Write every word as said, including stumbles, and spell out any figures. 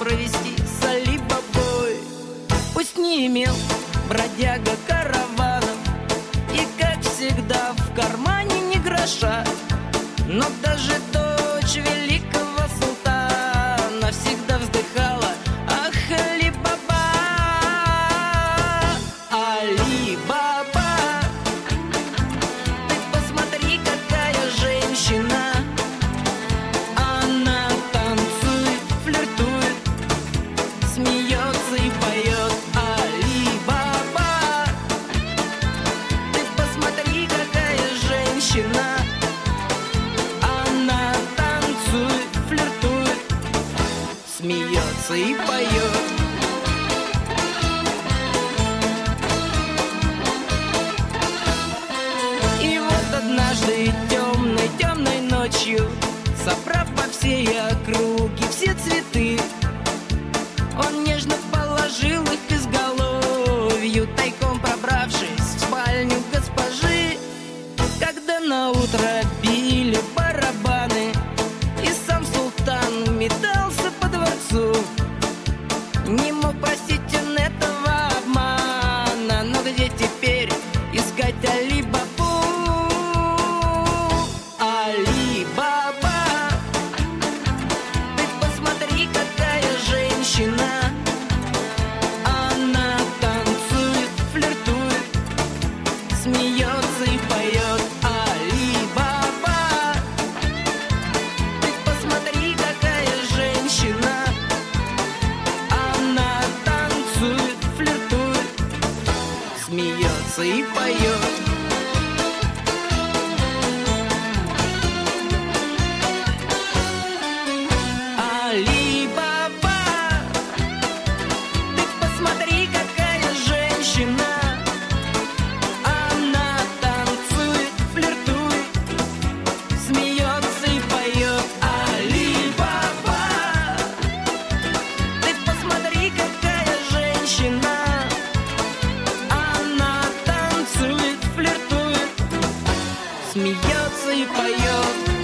провести с Али-Бабой. Пусть не имел бродяга караванов и, как всегда, в кармане ни гроша, но даже дочь великого султана всегда вздыхала: ах, Али-Баба, Али-Баба, ты посмотри, какая женщина. Она танцует, флиртует, смеется и поет. Али-Баба, ты посмотри, какая женщина. Она танцует, флиртует, смеется и поет. И вот однажды темной, темной ночью, собрав по всей округе все цветы, он нежно положил их к изголовью, тайком пробравшись в спальню госпожи. Когда наутро били барабаны и сам султан метался по дворцу, не мог простить он этого обмана. Но где теперь искать Али-Бабу? Али-Баба, ты посмотри, какая женщина. Она танцует, флиртует, смеется и поет. Али-Баба, ты посмотри, какая женщина. Она танцует, флиртует, смеется и поет. Али-Баба, ты посмотри, какая женщина. Она танцует, флиртует, смеется и поет. Али-Баба, ты посмотри, какая женщина. Она танцует, флиртует, смеется и поет.